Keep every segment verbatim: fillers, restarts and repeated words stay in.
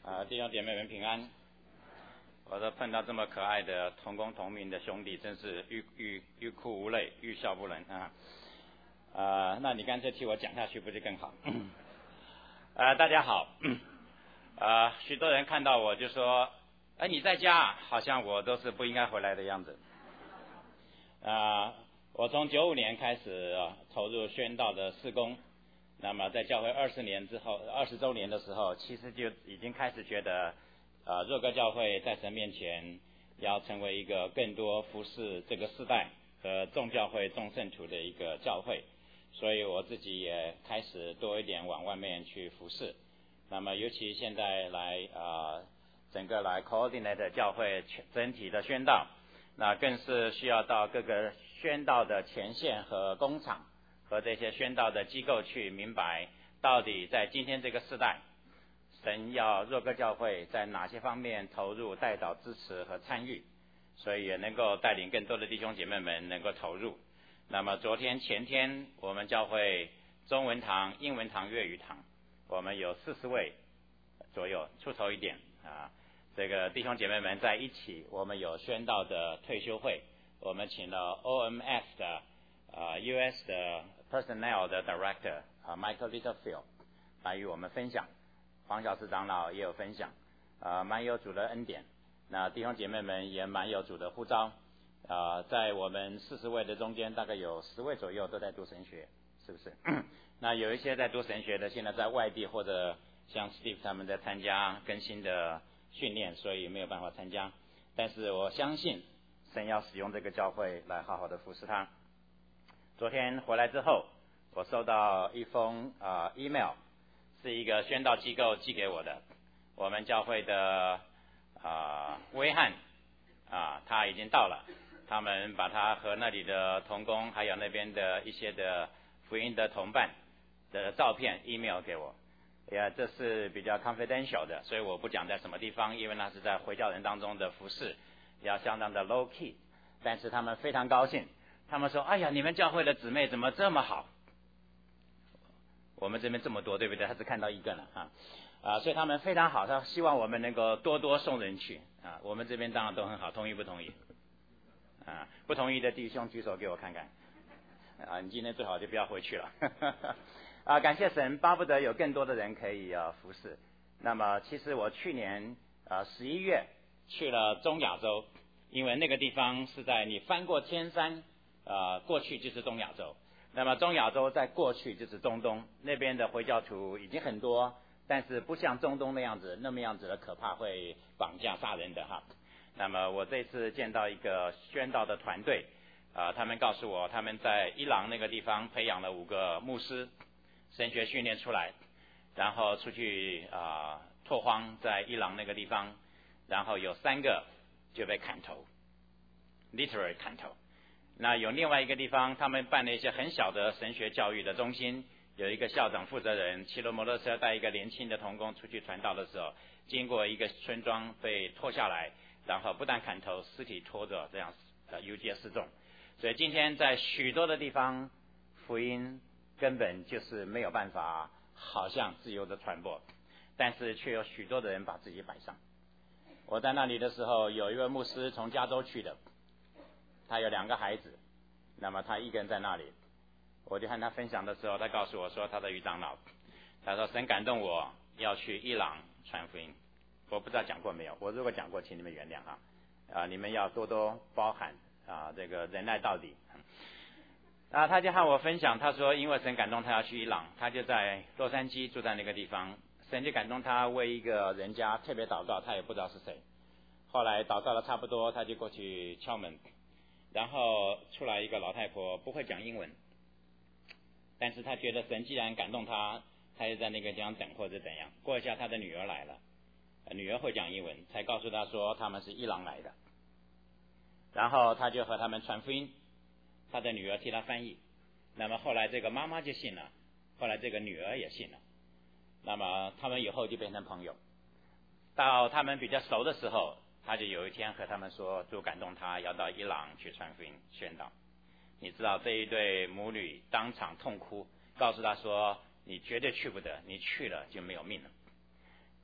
啊，弟兄姐妹们平安！我都碰到这么可爱的同工同名的兄弟，真是欲欲欲哭无泪，欲笑不能啊！啊，那你干脆替我讲下去，不就更好？啊，大家好！啊，许多人看到我就说：“哎，你在家，好像我都是不应该回来的样子。”啊，我从九五年开始、啊、投入宣道的事工。那么在教会二十年之后，二十周年的时候，其实就已经开始觉得，呃，若歌教会在神面前要成为一个更多服侍这个世代和众教会众圣徒的一个教会，所以我自己也开始多一点往外面去服侍。那么尤其现在来啊、呃，整个来 coordinate 教会整体的宣道，那更是需要到各个宣道的前线和工厂。和这些宣道的机构去明白，到底在今天这个时代，神要若歌教会在哪些方面投入、带导、支持和参与，所以也能够带领更多的弟兄姐妹们能够投入。那么昨天、前天，我们教会中文堂、英文堂、粤语堂，我们有四十位左右出头一点啊，这个弟兄姐妹们在一起，我们有宣道的退休会，我们请了 O M F 的啊 U S 的 Personnel 的 Director 啊 Michael Littlefield 来与我们分享，黄小时长老也有分享，啊蛮有主的恩典，那弟兄姐妹们也蛮有主的呼召，啊在我们四十位的中间，大概有十位左右都在读神学，是不是？那有一些在读神学的，现在在外地或者像 Steve 他们在参加更新的训练，所以没有办法参加。但是我相信神要使用这个教会来好好的服侍他。昨天回来之后，我收到一封啊、呃、email， 是一个宣道机构寄给我的。我们教会的啊威汉啊，他已经到了，他们把他和那里的同工，还有那边的一些的福音的同伴的照片 email 给我。呀，这是比较 confidential 的，所以我不讲在什么地方，因为那是在回教人当中的服事，要相当的 low key。但是他们非常高兴。他们说：“哎呀，你们教会的姊妹怎么这么好？我们这边这么多，对不对？他只看到一个呢，啊啊，所以他们非常好，他希望我们能够多多送人去啊。我们这边当然都很好，同意不同意？啊，不同意的弟兄举手给我看看。啊，你今天最好就不要回去了。啊，感谢神，巴不得有更多的人可以啊服侍。那么，其实我去年啊十一月去了中亚洲，因为那个地方是在你翻过天山。”呃，过去就是中亚洲，那么中亚洲在过去就是中东，那边的回教徒已经很多，但是不像中东那样子那么样子的可怕，会绑架杀人的哈。那么我这次见到一个宣道的团队，啊、呃，他们告诉我他们在伊朗那个地方培养了五个牧师，神学训练出来，然后出去啊、呃、拓荒在伊朗那个地方，然后有三个就被砍头 ，literally 砍头。那有另外一个地方，他们办了一些很小的神学教育的中心，有一个校长负责人骑了摩托车带一个年轻的同工出去传道的时候，经过一个村庄被拖下来，然后不但砍头，尸体拖着这样呃游街示众。所以今天在许多的地方，福音根本就是没有办法好像自由的传播，但是却有许多的人把自己摆上。我在那里的时候，有一位牧师从加州去的。他有两个孩子，那么他一个人在那里，我就和他分享的时候，他告诉我说他的余长老，他说神感动我要去伊朗传福音，我不知道讲过没有，我如果讲过，请你们原谅哈，啊，你们要多多包涵啊，这个忍耐到底。啊，他就和我分享，他说因为神感动他要去伊朗，他就在洛杉矶住在那个地方，神就感动他为一个人家特别祷告，他也不知道是谁，后来祷告了差不多，他就过去敲门。然后出来一个老太婆，不会讲英文，但是他觉得神既然感动他，他就在那个地方等或者怎样。过一下他的女儿来了，女儿会讲英文，才告诉他说他们是伊朗来的。然后他就和他们传福音，他的女儿替他翻译。那么后来这个妈妈就信了，后来这个女儿也信了。那么他们以后就变成朋友。到他们比较熟的时候，他就有一天和他们说，主感动他要到伊朗去传福音宣道。你知道这一对母女当场痛哭，告诉他说你绝对去不得，你去了就没有命了。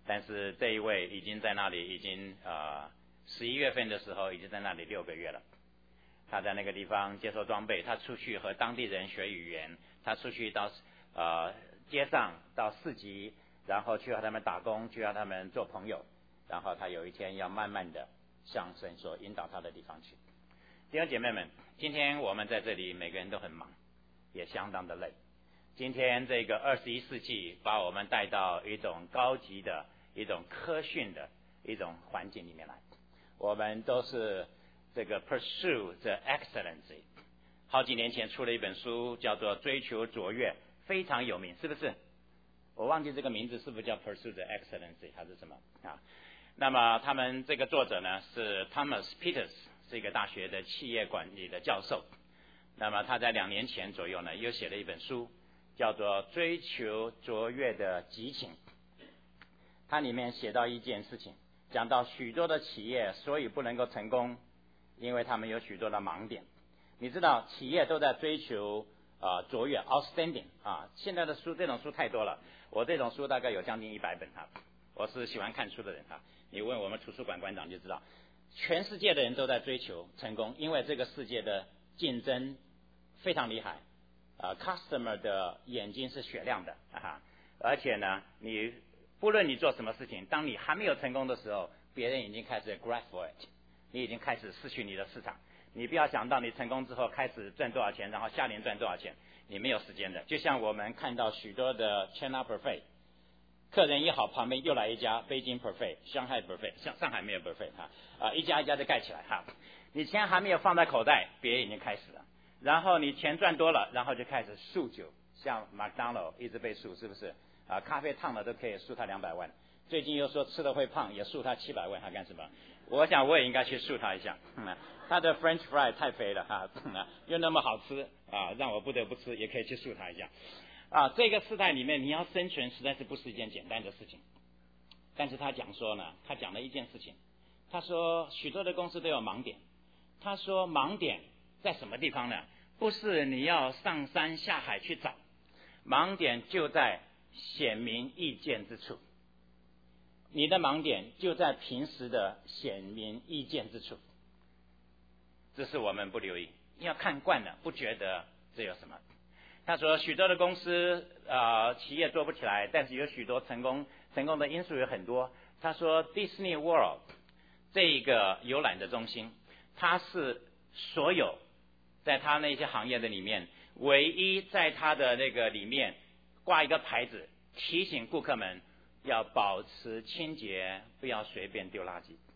但是这一位已经在那里，已经呃十一月份的时候已经在那里六个月了。他在那个地方接受装备，他出去和当地人学语言，他出去到呃街上到市集，然后去和他们打工，去和他们做朋友，然后他有一天要慢慢的向神所引导他的地方去。弟兄姐妹们，今天我们在这里每个人都很忙，也相当的累。今天这个二十一世纪把我们带到一种高级的一种科训的一种环境里面来，我们都是这个 pursue the excellency。 好几年前出了一本书叫做追求卓越，非常有名，是不是？我忘记这个名字是不是叫 pursue the excellency 还是什么啊？那么他们这个作者呢是 Thomas Peters， 是一个大学的企业管理的教授。那么他在两年前左右呢又写了一本书叫做追求卓越的激情。它里面写到一件事情，讲到许多的企业所以不能够成功，因为他们有许多的盲点。你知道企业都在追求啊、呃、卓越 outstanding 啊，现在的书这种书太多了，我这种书大概有将近一百本啊。我是喜欢看书的人啊，你问我们图书馆馆长就知道，全世界的人都在追求成功，因为这个世界的竞争非常厉害啊 ，customer 的眼睛是雪亮的啊，而且呢，你不论你做什么事情，当你还没有成功的时候，别人已经开始 grab for it， 你已经开始失去你的市场。你不要想到你成功之后开始赚多少钱，然后下年赚多少钱，你没有时间的。就像我们看到许多的 China Buffet， 客人一好，旁边又来一家北京 Buffet、上海 Buffet， 上上海没有 Buffet 哈啊，一家一家的盖起来哈。你钱还没有放在口袋，别人已经开始了。然后你钱赚多了，然后就开始诉酒，像麦当劳一直被诉，是不是啊？咖啡烫了都可以诉他两百万，最近又说吃了会胖，也诉他七百万，他干什么？我想我也应该去诉他一下。嗯、他的 French fry 太肥了哈、嗯，又那么好吃啊，让我不得不吃，也可以去诉他一下。啊，这个时代里面你要生存实在是不是一件简单的事情。但是他讲说呢，他讲了一件事情，他说许多的公司都有盲点。他说盲点在什么地方呢？不是你要上山下海去找，盲点就在显明易见之处。你的盲点就在平时的显明易见之处，这是我们不留意，要看惯了不觉得这有什么。他说许多的公司呃企业做不起来，但是有许多成功成功的因素有很多。他说 Disney World 这一个游览的中心，它是所有在他那些行业的里面唯一在他的那个里面挂一个牌子，提醒顾客们要保持清洁，不要随便丢垃圾。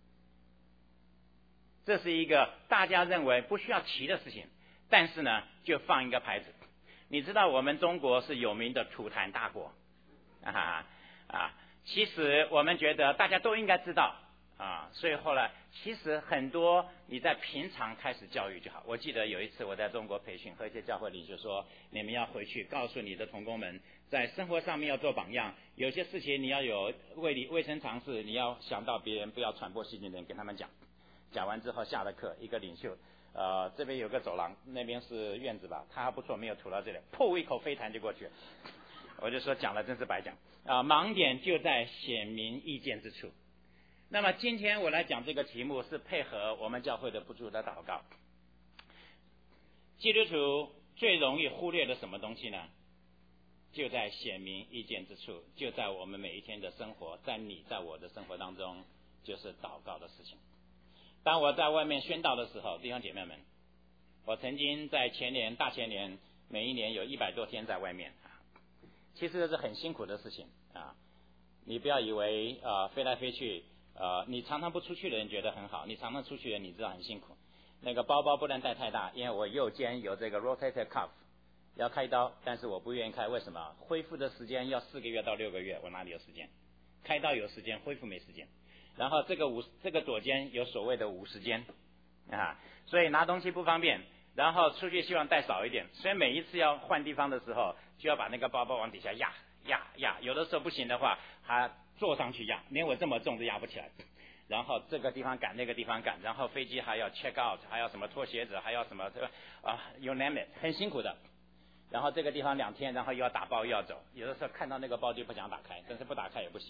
这是一个大家认为不需要提的事情，但是呢就放一个牌子。你知道我们中国是有名的吐痰大国啊啊，其实我们觉得大家都应该知道啊，所以后来其实很多你在平常开始教育就好。我记得有一次我在中国培训，和一些教会领袖说，你们要回去告诉你的同工们，在生活上面要做榜样，有些事情你要有卫理卫生常识，你要想到别人不要传播细菌的人跟他们讲。讲完之后下了课，一个领袖呃，这边有个走廊，那边是院子吧，他还不错，没有吐到这里，噗一口飞痰就过去。我就说讲了真是白讲啊、呃！盲点就在显明易见之处。那么今天我来讲这个题目是配合我们教会的不住的祷告。基督徒最容易忽略的什么东西呢？就在显明易见之处，就在我们每一天的生活，在你在我的生活当中，就是祷告的事情。当我在外面宣道的时候，弟兄姐妹们，我曾经在前年大前年每一年有一百多天在外面啊，其实这是很辛苦的事情啊。你不要以为呃飞来飞去呃你常常不出去的人觉得很好，你常常出去的人你知道很辛苦。那个包包不能带太大，因为我右肩有这个 rotator cuff 要开刀，但是我不愿意开，为什么？恢复的时间要四个月到六个月，我哪里有时间？开刀有时间，恢复没时间。然后这个五这个左肩有所谓的五十肩啊，所以拿东西不方便，然后出去希望带少一点，所以每一次要换地方的时候，就要把那个包包往底下压压压，有的时候不行的话，还坐上去压，连我这么重都压不起来。然后这个地方赶那个地方赶，然后飞机还要 check out， 还要什么脱鞋子，还要什么这个啊 you name it， 很辛苦的。然后这个地方两天，然后又要打包又要走，有的时候看到那个包就不想打开，但是不打开也不行。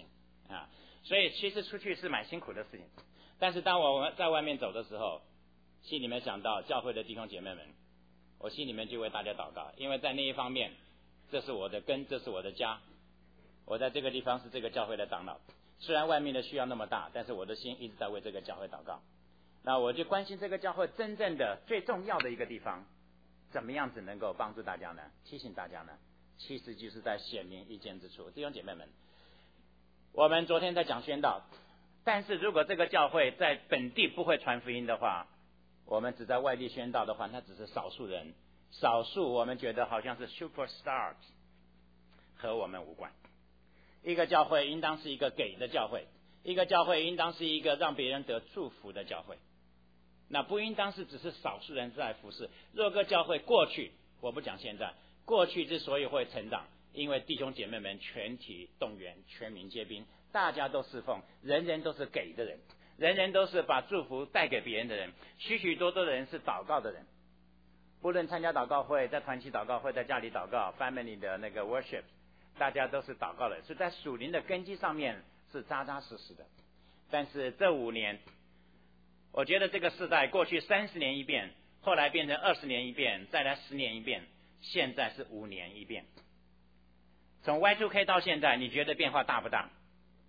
啊。所以其实出去是蛮辛苦的事情，但是当我在外面走的时候，心里面想到教会的弟兄姐妹们，我心里面就为大家祷告，因为在那一方面，这是我的根，这是我的家，我在这个地方是这个教会的长老。虽然外面的需要那么大，但是我的心一直在为这个教会祷告。那我就关心这个教会真正的最重要的一个地方，怎么样子能够帮助大家呢？提醒大家呢？其实就是在显明一见之处。弟兄姐妹们，我们昨天在讲宣道，但是如果这个教会在本地不会传福音的话，我们只在外地宣道的话，那只是少数人，少数我们觉得好像是 superstars， 和我们无关。一个教会应当是一个给的教会，一个教会应当是一个让别人得祝福的教会，那不应当是只是少数人在服侍。若个教会过去，我不讲现在，过去之所以会成长，因为弟兄姐妹们全体动员，全民皆兵，大家都侍奉，人人都是给的人，人人都是把祝福带给别人的人，许许多多的人是祷告的人，不论参加祷告会，在团契祷告会，在家里祷告 family 的那个 worship， 大家都是祷告的，是在属灵的根基上面是扎扎实实的。但是这五年，我觉得这个世代过去三十年一变，后来变成二十年一变，再来十年一变，现在是五年一变。从 Y 二 K 到现在，你觉得变化大不大？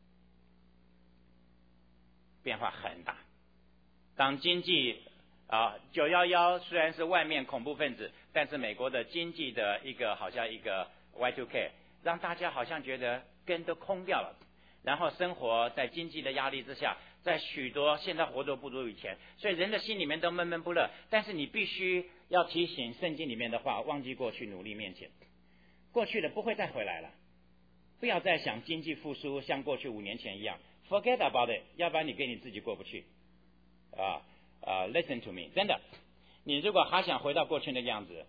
变化很大。当经济啊九一一虽然是外面恐怖分子，但是美国的经济的一个好像一个 Y 二 K， 让大家好像觉得根都空掉了，然后生活在经济的压力之下，在许多现在活得不如以前，所以人的心里面都闷闷不乐。但是你必须要提醒圣经里面的话，忘记过去，努力面前，过去的不会再回来了。不要再想经济复苏像过去五年前一样 ，forget about it， 要不然你跟你自己过不去。啊啊 ，listen to me， 真的，你如果还想回到过去那个样子，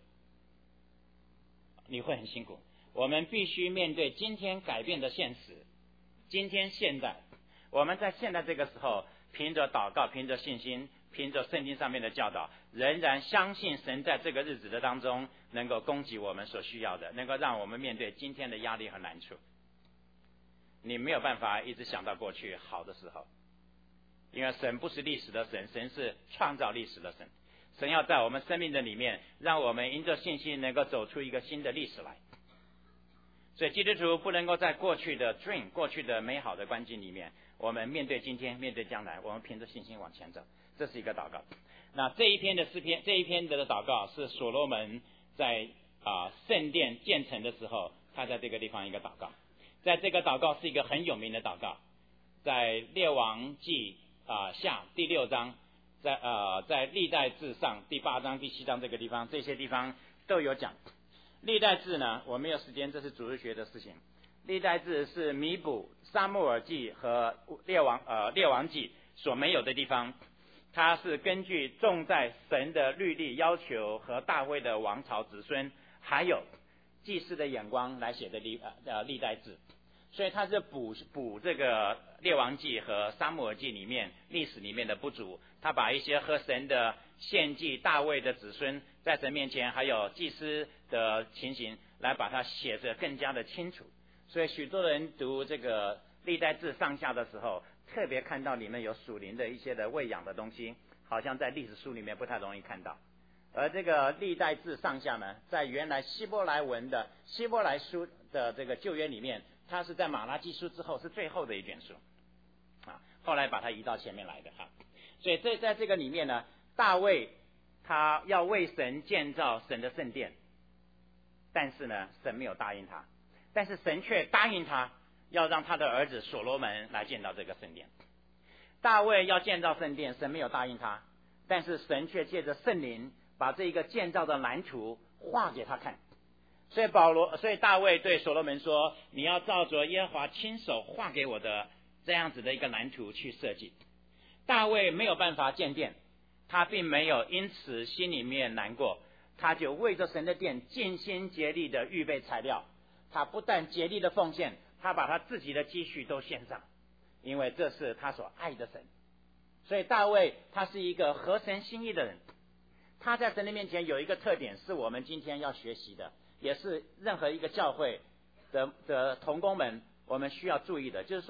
你会很辛苦。我们必须面对今天改变的现实，今天现在，我们在现在这个时候，凭着祷告，凭着信心，凭着圣经上面的教导，仍然相信神在这个日子的当中能够供给我们所需要的，能够让我们面对今天的压力和难处。你没有办法一直想到过去好的时候，因为神不是历史的神，神是创造历史的神。神要在我们生命的里面，让我们因着信心能够走出一个新的历史来。所以基督徒不能够在过去的 dream 过去的美好的关系里面，我们面对今天，面对将来，我们凭着信心往前走，这是一个祷告。那这一篇的诗篇，这一篇的祷告是所罗门在啊圣殿建成的时候，他在这个地方一个祷告。在这个祷告是一个很有名的祷告，在列王记啊下第六章，在呃在历代志上第八章、第七章这个地方，这些地方都有讲。历代志呢，我没有时间，这是主日学的事情。历代志是弥补撒母耳记和列王呃列王记所没有的地方，它是根据重在神的律例要求和大卫的王朝子孙，还有祭司的眼光来写的历呃历代志，所以它是补补这个列王记和撒母耳记里面历史里面的不足，他把一些和神的献祭、大卫的子孙在神面前还有祭司的情形来把它写得更加的清楚。所以许多人读这个历代志上下的时候，特别看到里面有属灵的一些的喂养的东西，好像在历史书里面不太容易看到。而这个历代志上下呢，在原来希伯来文的希伯来书的这个旧约里面，它是在马拉基书之后是最后的一卷书啊，后来把它移到前面来的哈。所以这在这个里面呢，大卫他要为神建造神的圣殿，但是呢，神没有答应他，但是神却答应他要让他的儿子所罗门来建造这个圣殿。大卫要建造圣殿，神没有答应他，但是神却借着圣灵把这一个建造的蓝图画给他看。所以保罗，所以大卫对所罗门说：“你要照着耶和华亲手画给我的这样子的一个蓝图去设计。”大卫没有办法建殿，他并没有因此心里面难过，他就为着神的殿尽心竭力的预备材料。他不但竭力的奉献，他把他自己的积蓄都献上，因为这是他所爱的神。所以大卫他是一个合神心意的人，他在神的面前有一个特点，是我们今天要学习的，也是任何一个教会的的同工们我们需要注意的，就是说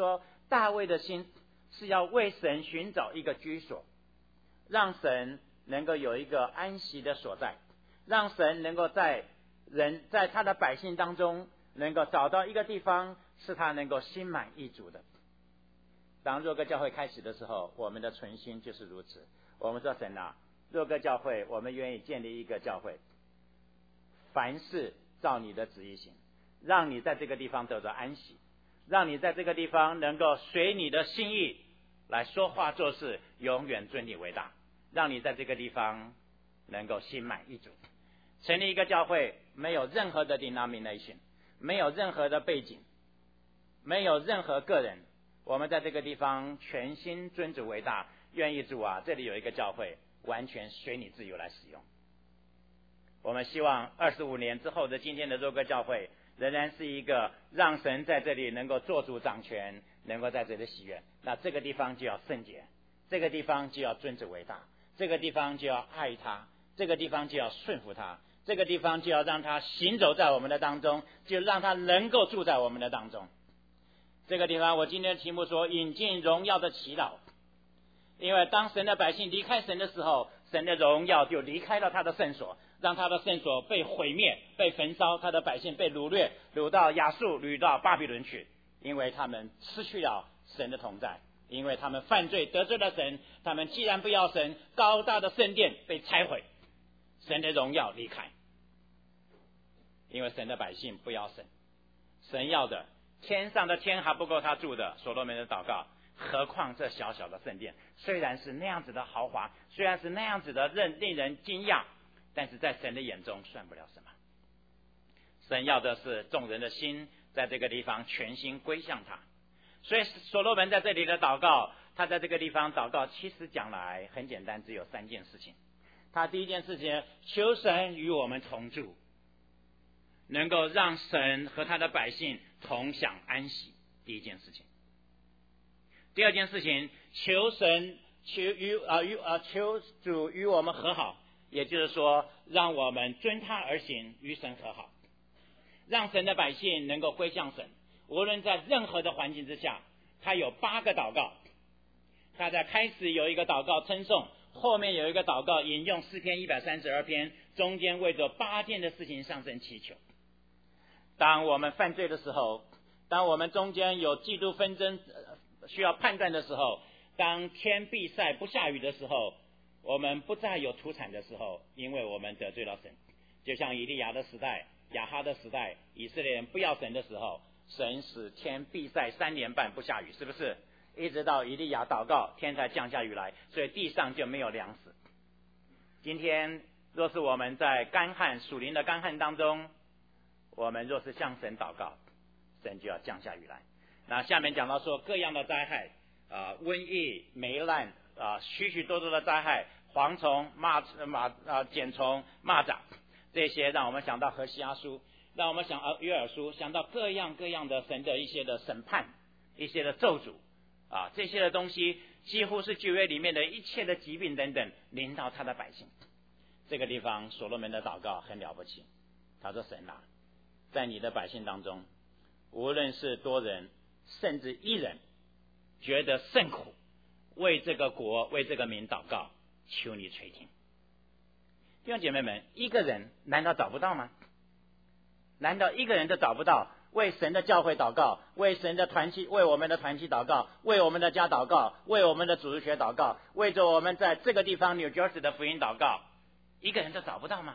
大卫的心是要为神寻找一个居所，让神能够有一个安息的所在，让神能够在人在他的百姓当中能够找到一个地方是他能够心满意足的。当若歌教会开始的时候，我们的存心就是如此。我们说神啊，若歌教会我们愿意建立一个教会，凡事照你的旨意行，让你在这个地方得到安息，让你在这个地方能够随你的心意来说话做事，永远尊你为大，让你在这个地方能够心满意足。成立一个教会没有任何的 denomination， 没有任何的背景，没有任何个人，我们在这个地方全心尊主为大，愿意主啊，这里有一个教会，完全随你自由来使用。我们希望二十五年之后的今天的若歌教会仍然是一个让神在这里能够做主掌权，能够在这里喜悦。那这个地方就要圣洁，这个地方就要尊主为大，这个地方就要爱他，这个地方就要顺服他，这个地方就要让他行走在我们的当中，就让他能够住在我们的当中。这个地方我今天的题目说引进荣耀的祈祷，因为当神的百姓离开神的时候，神的荣耀就离开了他的圣所，让他的圣所被毁灭，被焚烧，他的百姓被掳掠，掳到亚述，掳到巴比伦去，因为他们失去了神的同在，因为他们犯罪得罪了神，他们既然不要神，高大的圣殿被拆毁，神的荣耀离开，因为神的百姓不要神，神要的天上的天还不够他住的，所罗门的祷告，何况这小小的圣殿，虽然是那样子的豪华，虽然是那样子的令人惊讶，但是在神的眼中算不了什么。神要的是众人的心在这个地方全心归向他。所以所罗门在这里的祷告，他在这个地方祷告，其实讲来很简单，只有三件事情。他第一件事情，求神与我们同住，能够让神和他的百姓同享安息，第一件事情。第二件事情，求神求与啊与啊求主与我们和好，也就是说，让我们遵他而行，与神和好，让神的百姓能够归向神。无论在任何的环境之下，他有八个祷告。他在开始有一个祷告称颂，后面有一个祷告引用诗篇一百三十二篇，中间为着八件的事情向神祈求。当我们犯罪的时候，当我们中间有嫉妒纷争需要判断的时候，当天闭塞不下雨的时候，我们不再有土产的时候，因为我们得罪了神。就像以利亚的时代，亚哈的时代，以色列人不要神的时候，神使天闭塞三年半不下雨，是不是？一直到以利亚祷告，天才降下雨来，所以地上就没有粮食。今天若是我们在干旱属灵的干旱当中，我们若是向神祷告，神就要降下雨来。那下面讲到说各样的灾害啊、呃，瘟疫、霉烂啊、呃，许许多多的灾害，蝗虫、蚂蚂啊、茧虫、蚂蚱，这些让我们想到何西阿书，让我们想到约珥书，想到各样各样的神的一些的审判，一些的咒诅啊，这些的东西几乎是旧约里面的一切的疾病等等临到他的百姓。这个地方所罗门的祷告很了不起，他说神啊，在你的百姓当中，无论是多人甚至一人觉得甚苦，为这个国为这个民祷告，求你垂听。弟兄姐妹们，一个人难道找不到吗？难道一个人都找不到为神的教会祷告，为神的团契，为我们的团契祷告，为我们的家祷告，为我们的主日学祷告，为着我们在这个地方 New Jersey 的福音祷告，一个人都找不到吗？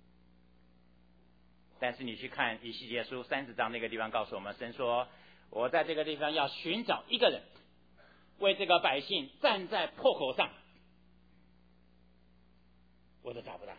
但是你去看以西结书三十章那个地方告诉我们，神说我在这个地方要寻找一个人，为这个百姓站在破口上，我都找不到。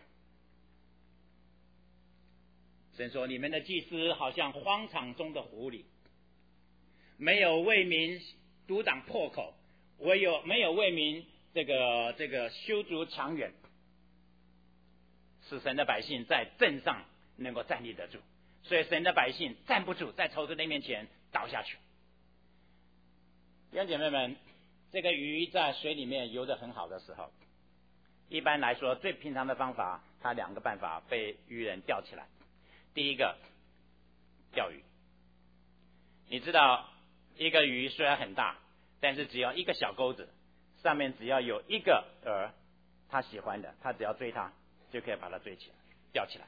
神说你们的祭司好像荒场中的狐狸，没有为民阻挡破口，唯有没有为民这个这个修筑墙垣，使神的百姓在阵上能够站立得住。所以神的百姓站不住，在仇敌的面前倒下去。弟兄姐妹们，这个鱼在水里面游得很好的时候，一般来说最平常的方法，它两个办法被渔人钓起来。第一个，钓鱼。你知道一个鱼虽然很大， 但是只要一个小钩子，上面只要有一个饵，他喜欢的，他只要追它，就可以把它追起来，钓起来。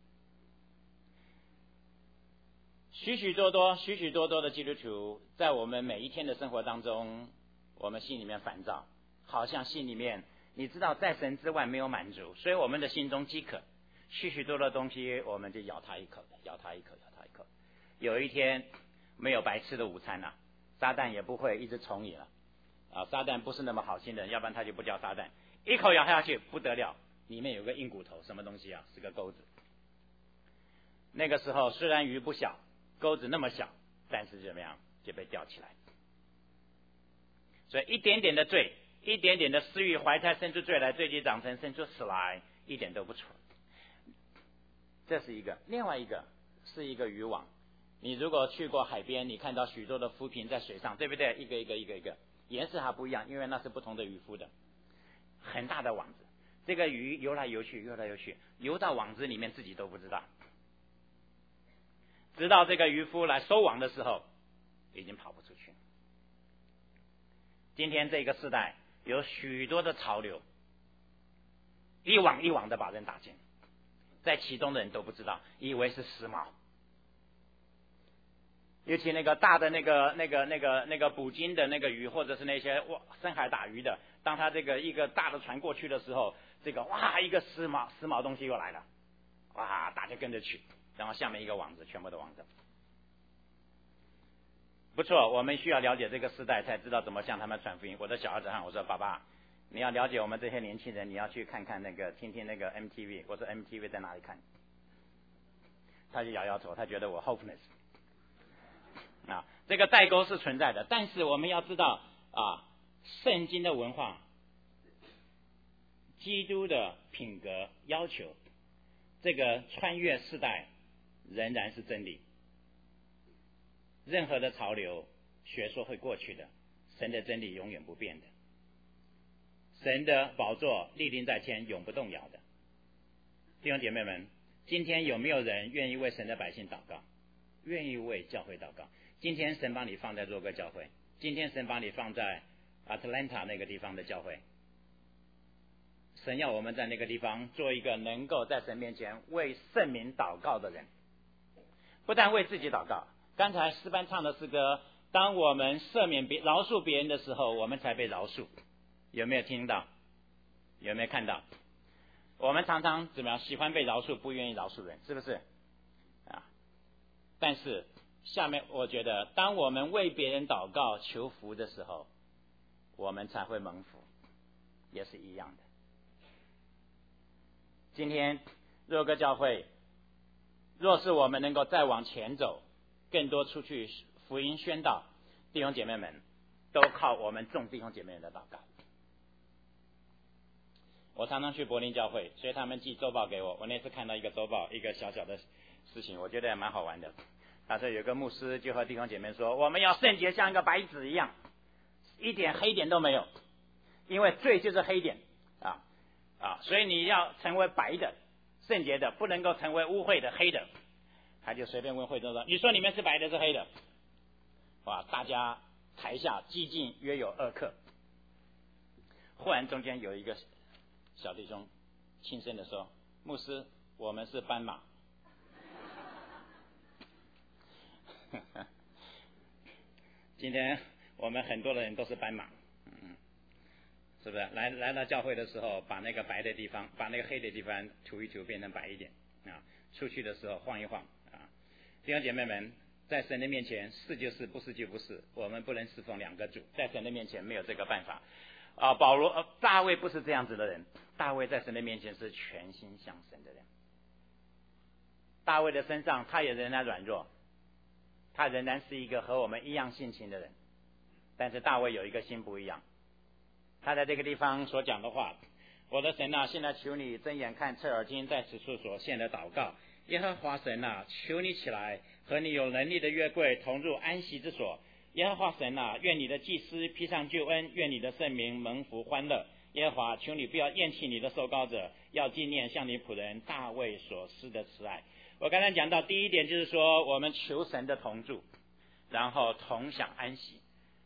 许许多多、许许多多的基督徒，在我们每一天的生活当中，我们心里面烦躁，好像心里面你知道在神之外没有满足，所以我们的心中饥渴，许许多多的东西我们就咬它一口，咬它一口，咬它一口。有一天没有白吃的午餐了、啊，撒旦也不会一直宠你了啊！撒旦不是那么好心的人，要不然他就不叫撒旦。一口咬下去不得了，里面有个硬骨头，什么东西啊？是个钩子。那个时候虽然鱼不小，钩子那么小，但是怎么样就被钓起来。所以一点点的罪，一点点的私欲，怀胎生出罪来，罪既长成，生出死来，一点都不错。这是一个，另外一个是一个渔网。你如果去过海边，你看到许多的浮萍在水上，对不对？一个一个一个一个，颜色还不一样，因为那是不同的渔夫的。很大的网子，这个鱼游来游去，游来游去，游到网子里面自己都不知道。直到这个渔夫来收网的时候，已经跑不出去。今天这个时代有许多的潮流，一网一网的把人打进，在其中的人都不知道，以为是时髦。尤其那个大的那个那个那个那个捕鲸的那个鱼，或者是那些哇深海打鱼的，当他这个一个大的船过去的时候，这个哇一个时髦时髦东西又来了，哇大家跟着去，然后下面一个网子，全部的网子。不错，我们需要了解这个时代，才知道怎么向他们传福音。我的小儿子喊我说：“爸爸，你要了解我们这些年轻人，你要去看看那个，听听那个 M T V。”我说 ：“M T V 在哪里看？”他就摇摇头，他觉得我 hopeless。啊，这个代沟是存在的，但是我们要知道啊，圣经的文化、基督的品格要求，这个穿越世代仍然是真理。任何的潮流、学说会过去的，神的真理永远不变的，神的宝座立定在天，永不动摇的。弟兄姐妹们，今天有没有人愿意为神的百姓祷告，愿意为教会祷告？今天神把你放在若哥教会，今天神把你放在 Atlanta 那个地方的教会，神要我们在那个地方做一个能够在神面前为圣民祷告的人，不但为自己祷告。刚才诗班唱的诗歌，当我们赦免别饶恕别人的时候，我们才被饶恕。有没有听到？有没有看到？我们常常怎么样？喜欢被饶恕，不愿意饶恕人，是不是啊？但是下面我觉得，当我们为别人祷告求福的时候，我们才会蒙福，也是一样的。今天若个教会，若是我们能够再往前走，更多出去福音宣道，弟兄姐妹们都靠我们众弟兄姐妹们的祷告。我常常去柏林教会，所以他们寄周报给我。我那次看到一个周报，一个小小的事情，我觉得也蛮好玩的。他说有个牧师就和弟兄姐妹说，我们要圣洁像一个白纸一样，一点黑点都没有，因为罪就是黑点啊啊，所以你要成为白的、圣洁的，不能够成为污秽的、黑的。他就随便问会众说：“你说你们是白的，是黑的？”哇！大家台下寂静约有二刻。忽然中间有一个小弟兄轻声的说：“牧师，我们是斑马。”今天我们很多的人都是斑马，嗯，是不是？来来到教会的时候，把那个白的地方，把那个黑的地方涂一涂，变成白一点啊。出去的时候晃一晃。弟兄姐妹们，在神的面前，是就是，不是就不是，我们不能侍奉两个主，在神的面前没有这个办法。啊，保罗、呃、大卫不是这样子的人，大卫在神的面前是全心向神的人。大卫的身上，他也仍然软弱，他仍然是一个和我们一样性情的人，但是大卫有一个心不一样。他在这个地方所讲的话：“我的神啊，现在求你睁眼看，侧耳听，在此处所献的祷告。耶和华神啊，求你起来，和你有能力的约柜同入安息之所。耶和华神啊，愿你的祭司披上救恩，愿你的圣名蒙福欢乐。耶和华，求你不要厌弃你的受膏者，要纪念向你仆人大卫所施的慈爱。”我刚才讲到第一点，就是说我们求神的同住，然后同享安息。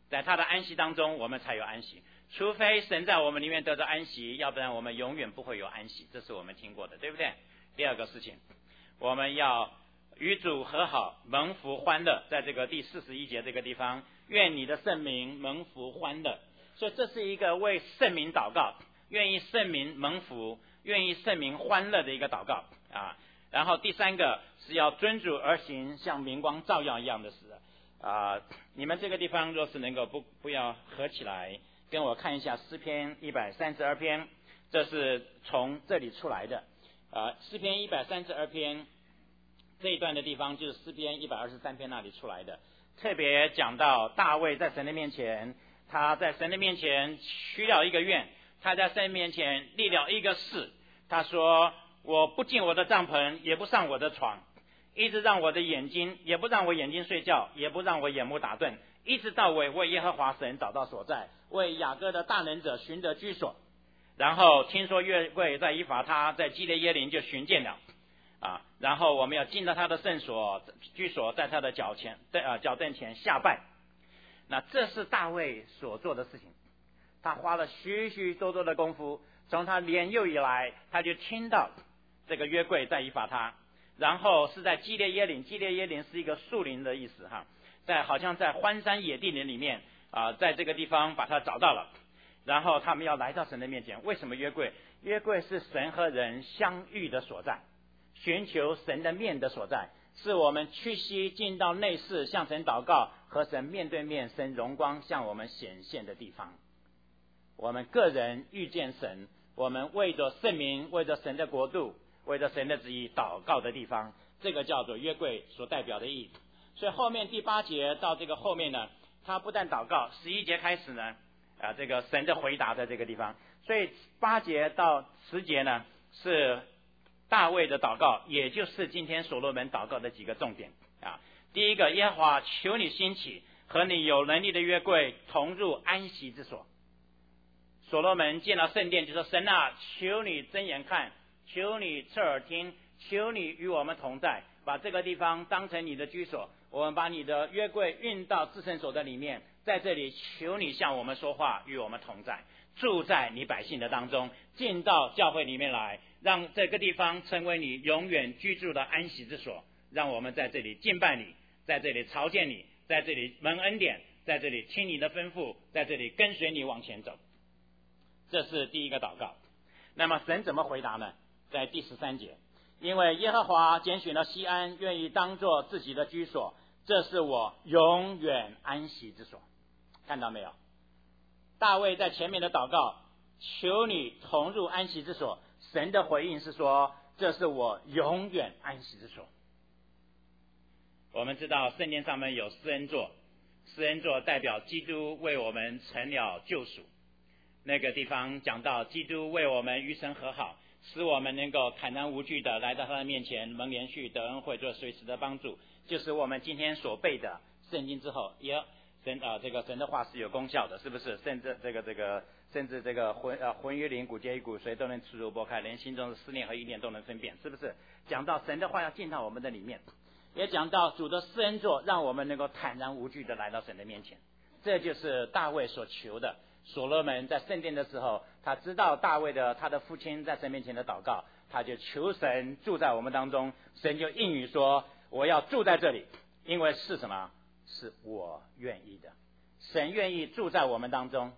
在他的安息当中，我们才有安息。除非神在我们里面得到安息，要不然我们永远不会有安息。这是我们听过的，对不对？第二个事情，我们要与主和好，蒙福欢乐。在这个第四十一节这个地方，愿你的圣名蒙福欢乐。所以这是一个为圣民祷告，愿意圣民蒙福，愿意圣民欢乐的一个祷告啊。然后第三个是要遵主而行，像明光照耀一样的事啊。你们这个地方若是能够不不要合起来，跟我看一下诗篇一百三十二篇，这是从这里出来的啊。诗篇一百三十二篇这一段的地方就是诗篇一百二十三篇那里出来的，特别讲到大卫在神的面前，他在神的面前许了一个愿，他在神面前立了一个誓，他说我不进我的帐篷，也不上我的床，一直让我的眼睛，也不让我眼睛睡觉，也不让我眼目打盹，一直到尾为耶和华神找到所在，为雅各的大能者寻得居所。然后听说约柜在以法他，在基列耶林就寻见了啊，然后我们要进到他的圣所居所，在他的脚前对啊脚凳前下拜。那这是大卫所做的事情，他花了许许多多的功夫，从他年幼以来，他就听到这个约柜在以法他，然后是在基列耶林，基列耶林是一个树林的意思哈，在好像在荒山野地林里面啊，在这个地方把他找到了，然后他们要来到神的面前。为什么约柜？约柜是神和人相遇的所在，寻求神的面的所在，是我们屈膝进到内室向神祷告，和神面对面，神荣光向我们显现的地方。我们个人遇见神，我们为着圣名，为着神的国度，为着神的旨意祷告的地方，这个叫做约柜所代表的意义。所以后面第八节到这个后面呢，他不但祷告，十一节开始呢啊，这个神的回答在这个地方。所以八节到十节呢是大卫的祷告，也就是今天所罗门祷告的几个重点啊。第一个，耶和华求你兴起，和你有能力的约柜同入安息之所。所罗门见到圣殿就说，神啊，求你睁眼看，求你侧耳听，求你与我们同在，把这个地方当成你的居所，我们把你的约柜运到至圣所的里面，在这里求你向我们说话，与我们同在，住在你百姓的当中，进到教会里面来，让这个地方成为你永远居住的安息之所，让我们在这里敬拜你，在这里朝见你，在这里蒙恩典，在这里听你的吩咐，在这里跟随你往前走。这是第一个祷告。那么神怎么回答呢？在第十三节，因为耶和华拣选了西安，愿意当作自己的居所，这是我永远安息之所。看到没有？大卫在前面的祷告，求你同入安息之所，神的回应是说，这是我永远安息之所。我们知道圣殿上面有施恩座，施恩座代表基督为我们成了救赎。那个地方讲到基督为我们与神和好，使我们能够坦然无惧的来到他的面前，蒙连续得恩惠，做随时的帮助，就是我们今天所背的圣经之后，也神啊、呃，这个神的话是有功效的，是不是？甚至这个这个，甚至这个魂呃魂与灵、骨节与骨髓都能刺入剥开，连心中的思念和意念都能分辨，是不是？讲到神的话要进到我们的里面，也讲到主的施恩座，让我们能够坦然无惧的来到神的面前，这就是大卫所求的。所罗门在圣殿的时候，他知道大卫的他的父亲在神面前的祷告，他就求神住在我们当中，神就应允说，我要住在这里，因为是什么？是我愿意的。神愿意住在我们当中，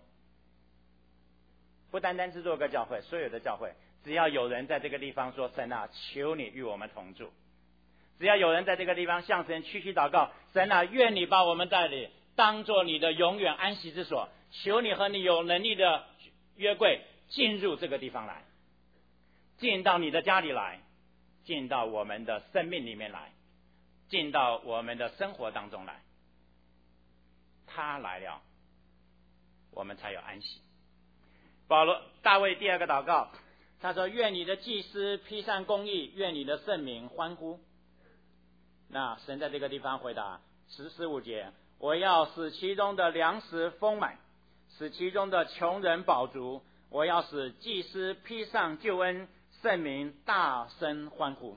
不单单是做个教会，所有的教会只要有人在这个地方说，神啊，求你与我们同住，只要有人在这个地方向神屈膝祷告，神啊，愿你把我们带领当作你的永远安息之所，求你和你有能力的约柜进入这个地方来，进到你的家里来，进到我们的生命里面来，进到我们的生活当中来。他来了，我们才有安息。保罗大卫第二个祷告，他说，愿你的祭司披上公义，愿你的圣民欢呼。那神在这个地方回答十四五节，我要使其中的粮食丰满，使其中的穷人饱足，我要使祭司披上救恩，圣民大声欢呼。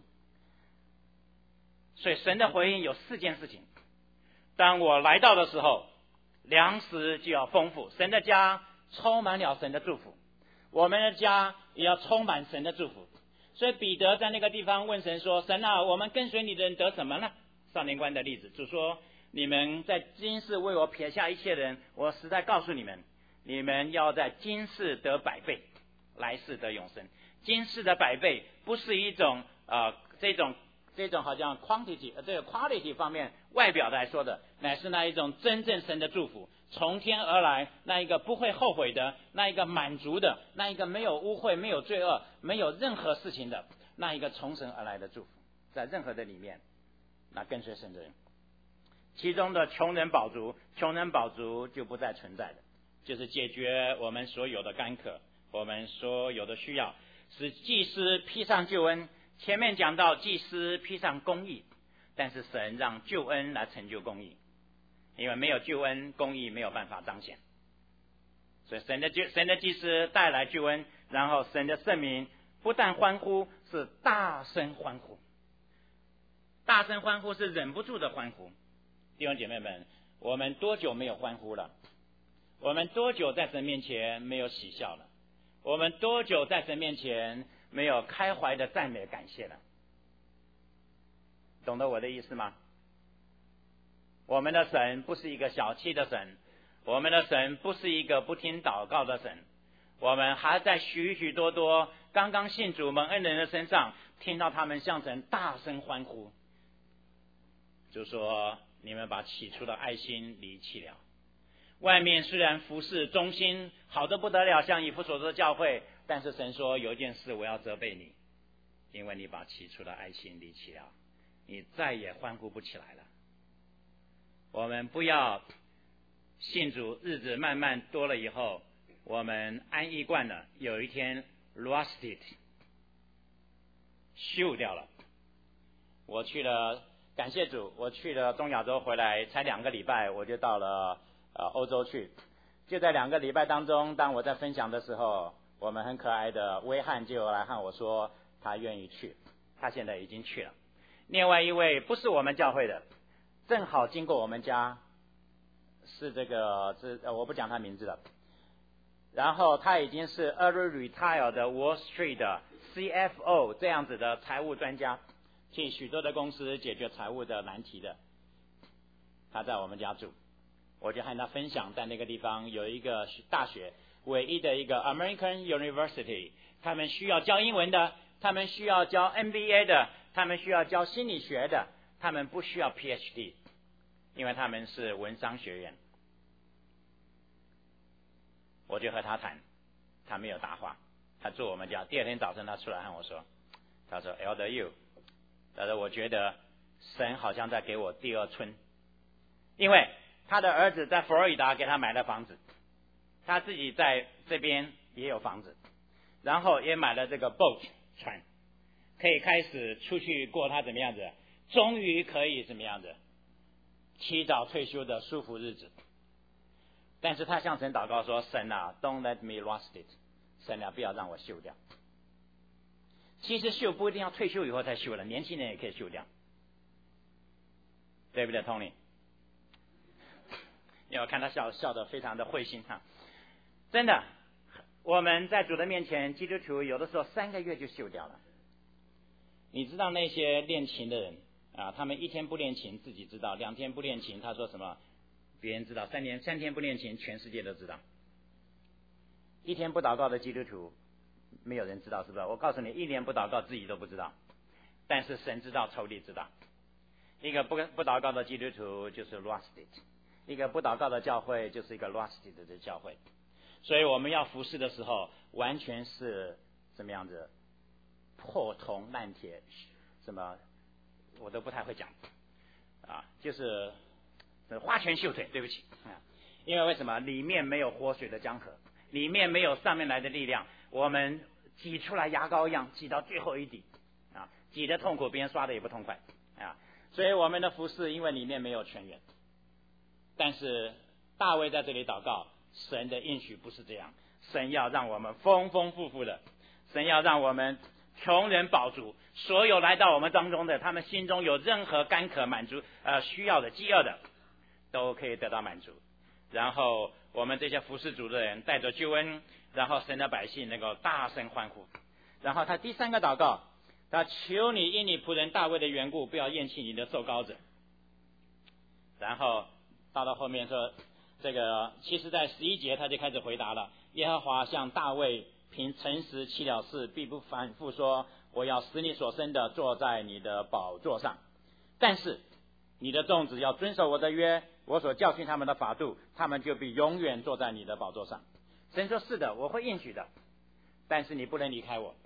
所以神的回应有四件事情。当我来到的时候， 粮食就要丰富。神的家充满了神的祝福，我们的家也要充满神的祝福。所以彼得在那个地方问神说：神啊，我们跟随你的人得什么呢？少年官的例子，主说：你们在今世为我撇下一切人，我实在告诉你们，你们要在今世得百倍，来世得永生。今世的百倍不是一种呃这种这种好像 quantity 这个 quality 方面外表来说的，乃是那一种真正神的祝福，从天而来，那一个不会后悔的，那一个满足的，那一个没有污秽、没有罪恶、没有任何事情的，那一个从神而来的祝福，在任何的里面，那跟随神的人，其中的穷人饱足，穷人饱足就不再存在的，就是解决我们所有的干渴，我们所有的需要，使祭司披上救恩。前面讲到祭司披上公义，但是神让救恩来成就公义，因为没有救恩，公义没有办法彰显。所以神的救神的祭司带来救恩，然后神的圣民不但欢呼，是大声欢呼。大声欢呼是忍不住的欢呼。弟兄姐妹们，我们多久没有欢呼了？我们多久在神面前没有喜笑了？我们多久在神面前没有开怀的赞美感谢了？懂得我的意思吗？我们的神不是一个小气的神，我们的神不是一个不听祷告的神，我们还在许许多多刚刚信主蒙恩人的身上听到他们向神大声欢呼，就说你们把起初的爱心离弃了。外面虽然服侍忠心好得不得了，像以弗所的教会，但是神说有一件事我要责备你，因为你把起初的爱心离弃了，你再也欢呼不起来了。我们不要信主日子慢慢多了以后，我们安逸惯了，有一天 lost it 锈掉了。我去了，感谢主，我去了东亚洲回来才两个礼拜，我就到了呃欧洲去。就在两个礼拜当中，当我在分享的时候，我们很可爱的威汉就来和我说他愿意去，他现在已经去了。另外一位不是我们教会的，正好经过我们家，是这个是呃我不讲他名字了。然后他已经是 early retire 的 Wall Street 的 C F O 这样子的财务专家，替许多的公司解决财务的难题的。他在我们家住，我就和他分享，在那个地方有一个大学，唯一的一个 American University， 他们需要教英文的，他们需要教 M B A 的，他们需要教心理学的，他们不需要 P H D， 因为他们是文商学院。我就和他谈，他没有答话，他住我们家。第二天早晨他出来和我说，他说 Elder you， 他说我觉得神好像在给我第二春，因为他的儿子在佛罗里达给他买了房子，他自己在这边也有房子，然后也买了这个 boat 船，可以开始出去过他怎么样子，终于可以怎么样子提早退休的舒服日子。但是他向神祷告说，神啊 don't let me lost it， 神啊不要让我休掉。其实休不一定要退休以后才休了，年轻人也可以休掉，对不对 Tony？ 因为我看他笑笑得非常的会心哈。真的，我们在主的面前，基督徒有的时候三个月就休掉了。你知道那些练琴的人啊，他们一天不练琴自己知道，两天不练琴他说什么别人知道，三天三天不练琴全世界都知道。一天不祷告的基督徒没有人知道，是不是？我告诉你，一年不祷告自己都不知道，但是神知道，仇敌知道。一个不不祷告的基督徒就是 lost it， 一个不祷告的教会就是一个 lost it 的教会。所以我们要服侍的时候，完全是怎么样子破铜烂铁，什么我都不太会讲啊，就是花拳绣腿，对不起啊，因为为什么？里面没有活水的江河，里面没有上面来的力量，我们挤出来牙膏一样挤到最后一滴啊，挤得痛苦，别人刷的也不痛快啊。所以我们的服事因为里面没有泉源，但是大卫在这里祷告，神的应许不是这样，神要让我们丰丰富富的，神要让我们穷人饱足，所有来到我们当中的，他们心中有任何干渴满足呃需要的饥饿的，都可以得到满足。 然后我们这些服侍主的人带着救恩，然后神的百姓能够大声欢呼。然后他第三个祷告，他求你因你仆人大卫的缘故，不要厌弃你的受膏者。然后到了后面说，这个其实在十一节他就开始回答了，耶和华向大卫凭诚实起了誓，必不反复说，我要使你所生的坐在你的宝座上。但是你的众子要遵守我的约，我所教训他们的法度，他们就必永远坐在你的宝座上。神说是的，我会应许的，但是你不能离开我，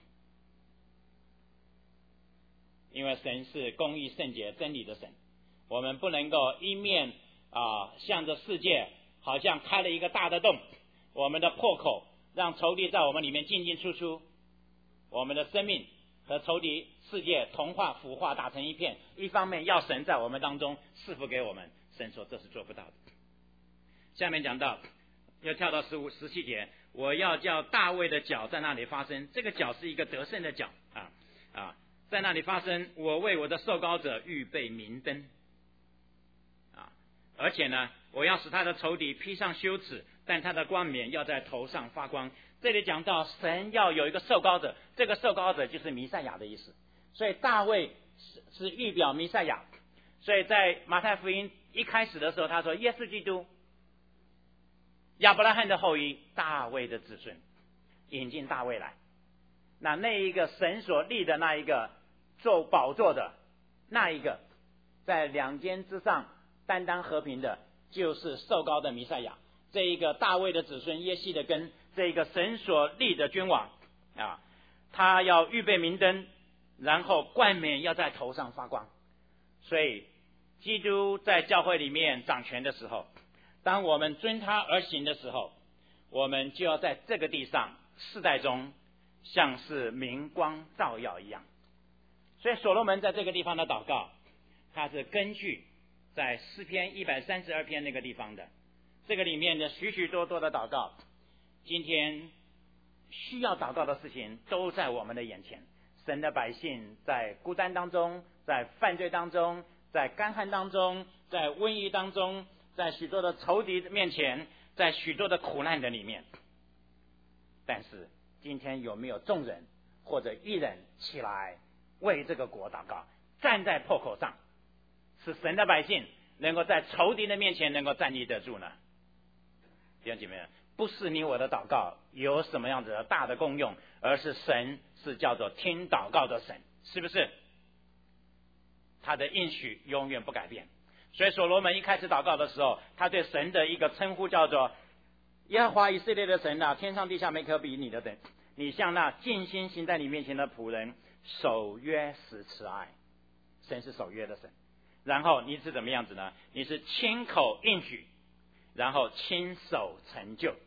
因为神是公义圣洁真理的神，我们不能够一面啊向着世界好像开了一个大的洞，我们的破口让仇敌在我们里面进进出出，我们的生命和仇敌世界同化腐化打成一片。一方面要神在我们当中赐福给我们，神说这是做不到的。下面讲到又跳到十五十七节，我要叫大卫的脚在那里发生，这个脚是一个得胜的脚啊啊，在那里发生，我为我的受膏者预备明灯啊，而且呢，我要使他的仇敌披上羞耻，但他的冠冕要在头上发光。这里讲到神要有一个受膏者，这个受膏者就是弥赛亚的意思，所以大卫是是预表弥赛亚。所以在马太福音一开始的时候他说，耶稣基督亚伯拉罕的后裔，大卫的子孙，引进大卫来。那那一个神所立的那一个做宝座的那一个，在两肩之上担当和平的，就是受膏的弥赛亚。这一个大卫的子孙耶西的根，这一个神所立的君王啊，他要预备明灯，然后冠冕要在头上发光。所以基督在教会里面掌权的时候，当我们遵他而行的时候，我们就要在这个地上世代中像是明光照耀一样。所以所罗门在这个地方的祷告，他是根据在诗篇一百三十二篇那个地方的，这个里面的许许多多的祷告，今天需要祷告的事情都在我们的眼前。神的百姓在孤单当中，在犯罪当中，在干旱当中，在瘟疫当中，在许多的仇敌面前，在许多的苦难的里面。但是今天有没有众人或者一人起来为这个国祷告，站在破口上，使神的百姓能够在仇敌的面前能够站立得住呢？弟兄姐妹，不是你我的祷告有什么样子的大的功用，而是神是叫做听祷告的神，是不是？他的应许永远不改变。所以所罗门一开始祷告的时候，他对神的一个称呼叫做耶和华以色列的神啊，天上地下没可比你的等，你向那尽心行在你面前的仆人守约施慈爱。神是守约的神。然后你是怎么样子呢？你是亲口应许，然后亲手成就。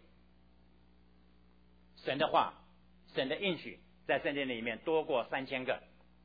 神的话，神的应许在圣经里面多过三千个。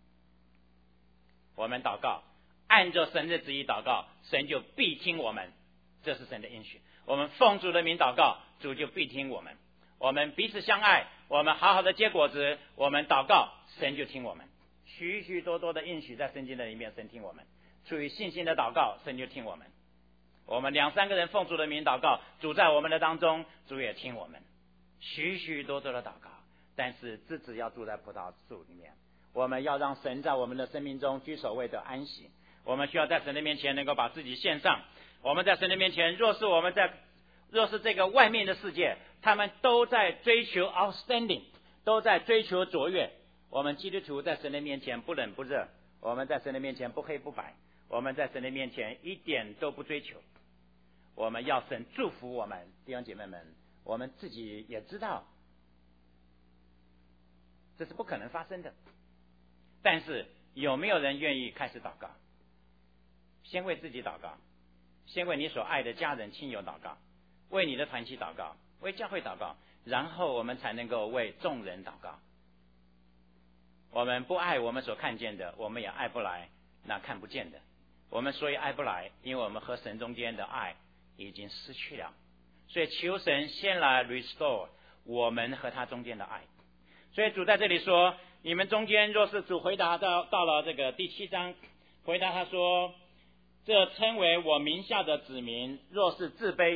我们祷告，按照神的旨意祷告，神就必听我们，这是神的应许。我们奉主的名祷告，主就必听我们。我们彼此相爱，我们好好的结果子，我们祷告，神就听我们。许许多多的应许在圣经的里面，神听我们。出于信心的祷告，神就听我们。我们两三个人奉主的名祷告，主在我们的当中，主也听我们。许许多多的祷告，但是枝子要住在葡萄树里面。我们要让神在我们的生命中居首位的安息。我们需要在神的面前能够把自己献上。我们在神的面前，若是我们在若是这个外面的世界，他们都在追求 outstanding， 都在追求卓越，我们基督徒在神的面前不冷不热，我们在神的面前不黑不白，我们在神的面前一点都不追求。我们要神祝福我们。弟兄姐妹们，我们自己也知道这是不可能发生的，但是有没有人愿意开始祷告？先为自己祷告，先为你所爱的家人亲友祷告，为你的团体祷告，为教会祷告，然后我们才能够为众人祷告。我们不爱我们所看见的，我们也爱不来那看不见的。我们所以爱不来，因为我们和神中间的爱已经失去了。所以求神先来 restore 我们和他中间的爱。所以主在这里说，你们中间若是主回答到到了这个第七章，回答他说，这称为我名下的子民，若是自卑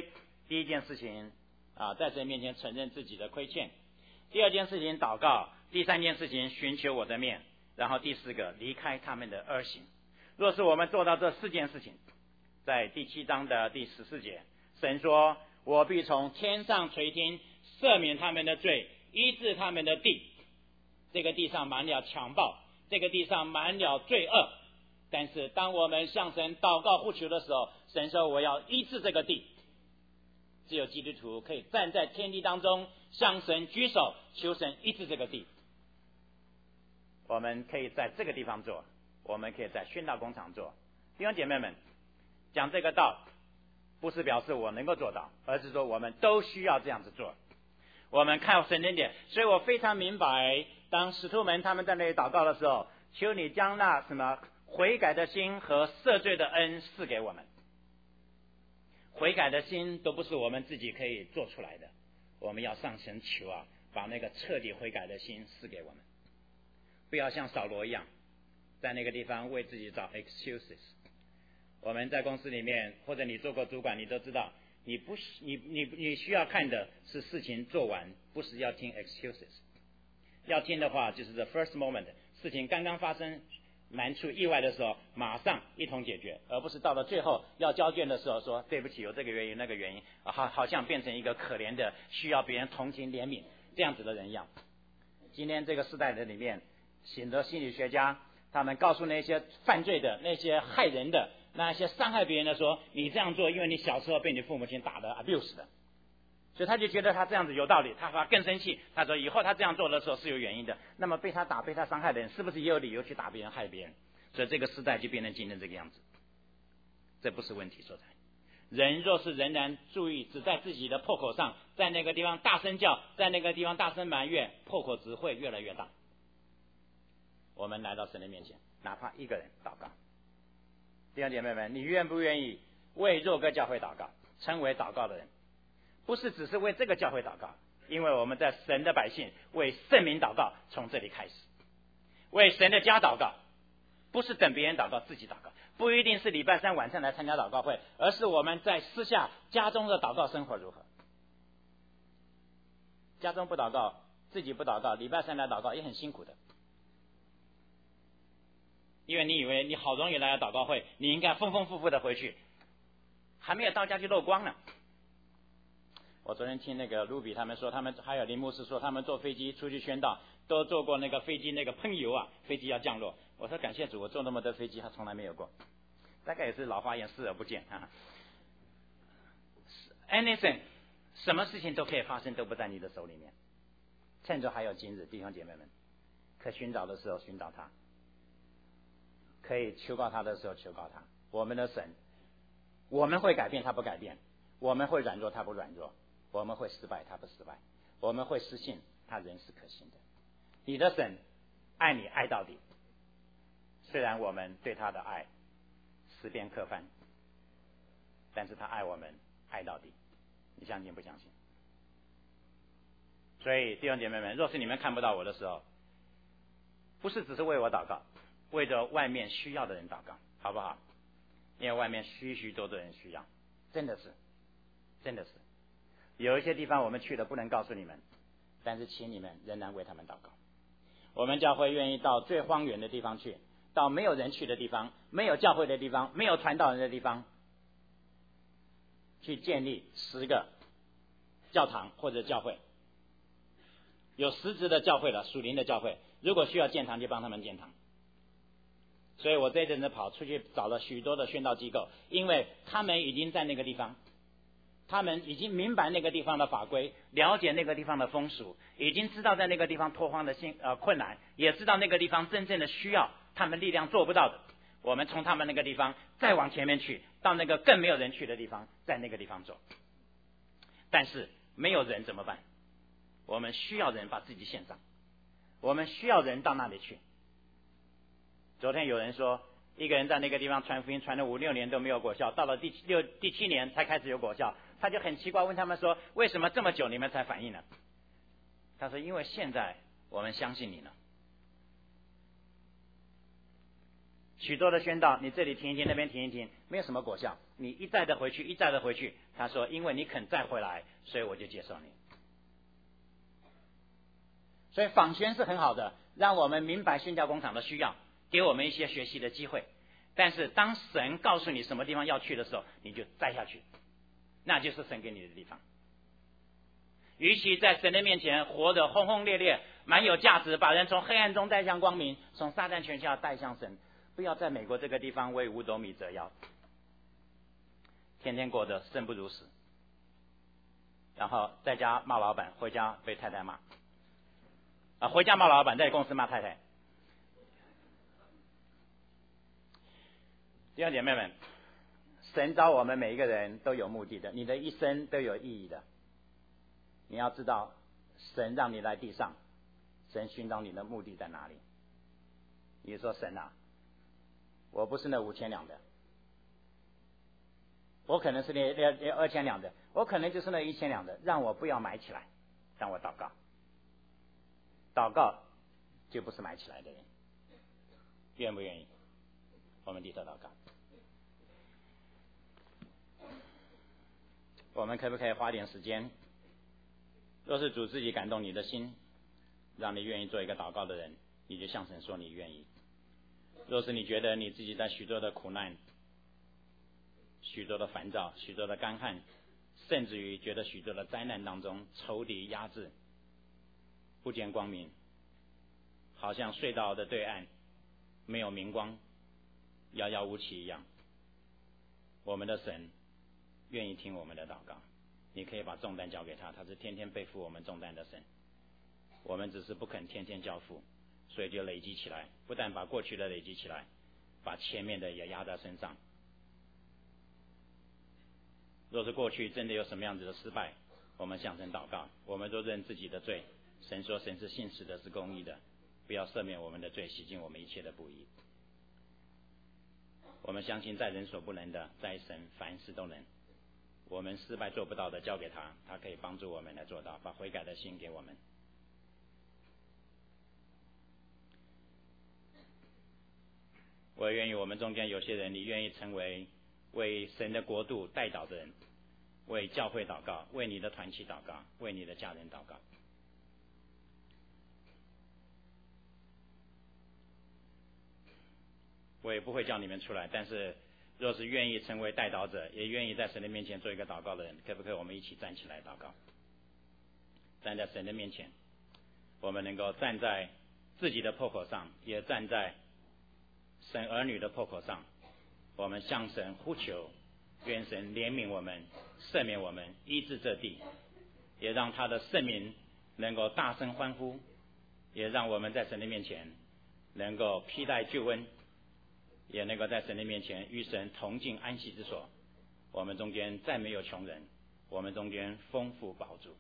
第一件事情啊，在神面前承认自己的亏欠；第二件事情祷告；第三件事情寻求我的面；然后第四个离开他们的恶行。若是我们做到这四件事情，在第七章的第十四节，神说：我必从天上垂听，赦免他们的罪，医治他们的地。这个地上满了强暴，这个地上满了罪恶。但是当我们向神祷告呼求的时候，神说我要医治这个地。只有基督徒可以站在天地当中，向神举手求神医治这个地。我们可以在这个地方做，我们可以在宣道工厂做。弟兄姐妹们，讲这个道不是表示我能够做到，而是说我们都需要这样子做。我们看神的脸，所以我非常明白，当使徒们他们在那里祷告的时候，求你将那什么悔改的心和赦罪的恩赐给我们。悔改的心都不是我们自己可以做出来的，我们要上神求啊，把那个彻底悔改的心赐给我们。不要像扫罗一样，在那个地方为自己找 excuses。我们在公司里面，或者你做过主管，你都知道，你不你你你需要看的是事情做完，不是要听 excuses。要听的话，就是 the first moment， 事情刚刚发生难处意外的时候，马上一同解决，而不是到了最后要交卷的时候说对不起，有这个原因那个原因，好好像变成一个可怜的需要别人同情怜悯这样子的人一样。今天这个时代的里面，许多心理学家他们告诉那些犯罪的、那些害人的、那些伤害别人的说，你这样做因为你小时候被你父母亲打的 abuse 的，所以他就觉得他这样子有道理，他更生气，他说以后他这样做的时候是有原因的。那么被他打被他伤害的人是不是也有理由去打别人害别人？所以这个时代就变成今天这个样子，这不是问题所在。人若是仍然注意只在自己的破口上，在那个地方大声叫，在那个地方大声埋怨，破口只会越来越大。我们来到神的面前，哪怕一个人祷告。弟兄姐妹们，你愿不愿意为若哥教会祷告，成为祷告的人？不是只是为这个教会祷告，因为我们在神的百姓为圣民祷告，从这里开始。为神的家祷告，不是等别人祷告，自己祷告，不一定是礼拜三晚上来参加祷告会，而是我们在私下家中的祷告生活如何。家中不祷告，自己不祷告，礼拜三来祷告也很辛苦的，因为你以为你好容易来了祷告会，你应该丰丰富富的回去，还没有到家就漏光了。我昨天听那个卢比他们说，他们还有林牧师说，他们坐飞机出去宣道，都坐过那个飞机那个喷油啊，飞机要降落。我说感谢主，我坐那么多飞机，他从来没有过，大概也是老花眼视而不见啊。Anything， 什么事情都可以发生，都不在你的手里面。趁着还有今日，弟兄姐妹们，可寻找的时候寻找他，可以求告他的时候求告他。我们的神，我们会改变，他不改变；我们会软弱，他不软弱；我们会失败，他不失败；我们会失信，他仍是可信的。你的神爱你爱到底，虽然我们对他的爱十遍课翻，但是他爱我们爱到底。你相信不相信？所以弟兄姐妹们，若是你们看不到我的时候，不是只是为我祷告，为着外面需要的人祷告，好不好？因为外面许许多多人需要，真的是真的是有一些地方我们去了不能告诉你们，但是请你们仍然为他们祷告。我们教会愿意到最荒远的地方去，到没有人去的地方，没有教会的地方，没有传道人的地方，去建立十个教堂或者教会，有实质的教会了，属灵的教会，如果需要建堂就帮他们建堂。所以我这一阵子跑出去找了许多的宣道机构，因为他们已经在那个地方，他们已经明白那个地方的法规，了解那个地方的风俗，已经知道在那个地方拓荒的心呃困难，也知道那个地方真正的需要，他们力量做不到的。我们从他们那个地方再往前面去，到那个更没有人去的地方，在那个地方走。但是没有人怎么办？我们需要人把自己献上，我们需要人到那里去。昨天有人说，一个人在那个地方传福音传了五六年都没有果效，到了第六第七年才开始有果效，他就很奇怪，问他们说，为什么这么久你们才反应呢？他说，因为现在我们相信你了。许多的宣道，你这里停一停，那边停一停，没有什么果效， 你一再的回去，一再的回去。他说，因为你肯再回来，所以我就接受你。所以访宣是很好的，让我们明白宣教工厂的需要，给我们一些学习的机会。但是当神告诉你什么地方要去的时候，你就栽下去，那就是神给你的地方。与其在神的面前活得轰轰烈烈，蛮有价值，把人从黑暗中带向光明，从撒旦权下带向神，不要在美国这个地方为五斗米折腰，天天过得生不如死，然后在家骂老板，回家被太太骂，啊，回家骂老板，在公司骂太太。弟兄姐妹们，神召我们每一个人都有目的的，你的一生都有意义的。你要知道，神让你来地上，神寻找你的目的在哪里？你说神啊，我不是那五千两的，我可能是那那那二千两的，我可能就是那一千两的，让我不要买起来，让我祷告。祷告就不是买起来的人，愿不愿意？我们低头祷告。我们可不可以花点时间？若是主自己感动你的心，让你愿意做一个祷告的人，你就向神说你愿意。若是你觉得你自己在许多的苦难、许多的烦躁、许多的干旱，甚至于觉得许多的灾难当中，仇敌压制，不见光明，好像隧道的对岸没有明光，遥遥无期一样，我们的神愿意听我们的祷告。你可以把重担交给他，他是天天背负我们重担的神，我们只是不肯天天交付，所以就累积起来，不但把过去的累积起来，把前面的也压在身上。若是过去真的有什么样子的失败，我们向神祷告，我们都认自己的罪，神说神是信实的，是公义的，不要赦免我们的罪，洗净我们一切的不义。我们相信在人所不能的，在神凡事都能。我们失败做不到的交给他，他可以帮助我们来做到，把悔改的心给我们。我也愿意我们中间有些人，你愿意成为为神的国度代祷的人，为教会祷告，为你的团契祷告，为你的家人祷告。我也不会叫你们出来，但是若是愿意成为代祷者，也愿意在神的面前做一个祷告的人，可不可以我们一起站起来祷告？站在神的面前，我们能够站在自己的破口上，也站在神儿女的破口上，我们向神呼求，愿神怜悯我们，赦免我们，医治这地，也让他的圣名能够大声欢呼，也让我们在神的面前能够披戴救恩，也能够在神的面前与神同进安息之所。我们中间再没有穷人，我们中间丰富饱足。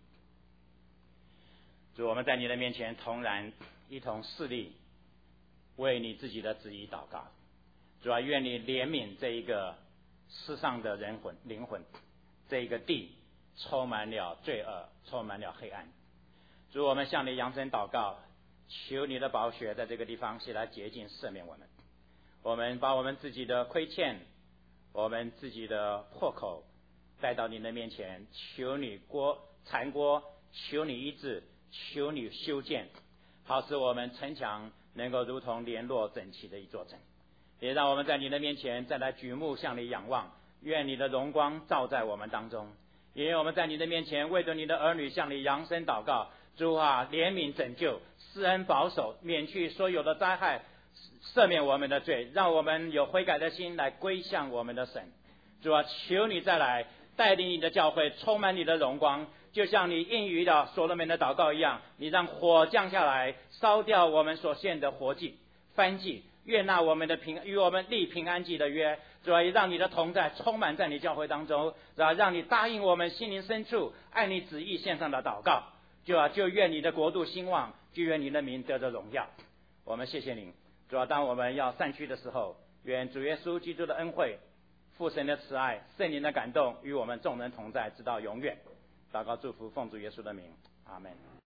主，我们在你的面前同然一同侍立，为你自己的旨意祷告。主啊，愿你怜悯这一个世上的人魂灵魂，这一个地充满了罪恶，充满了黑暗。主，我们向你扬声祷告，求你的宝血在这个地方起来洁净赦免我们。我们把我们自己的亏欠，我们自己的破口带到你的面前，求你过缠过，求你医治，求你修建，好使我们城墙能够如同联络整齐的一座城。也让我们在你的面前再来举目向你仰望，愿你的荣光照在我们当中。也愿我们在你的面前为着你的儿女向你扬声祷告。主啊，怜悯拯救，施恩保守，免去所有的灾害，赦免我们的罪，让我们有悔改的心来归向我们的神。主啊，求你再来带领你的教会充满你的荣光，就像你应允的所罗门的祷告一样，你让火降下来烧掉我们所献的活祭燔祭，悦纳我们的平与我们立平安祭的约。主啊，让你的同在充满在你教会当中，主啊，让你答应我们心灵深处按你旨意献上的祷告。主啊，就愿你的国度兴旺，就愿你的名得着荣耀。我们谢谢您。主啊，当我们要散去的时候，愿主耶稣基督的恩惠、父神的慈爱、圣灵的感动与我们众人同在，直到永远。祷告祝福，奉主耶稣的名，阿们。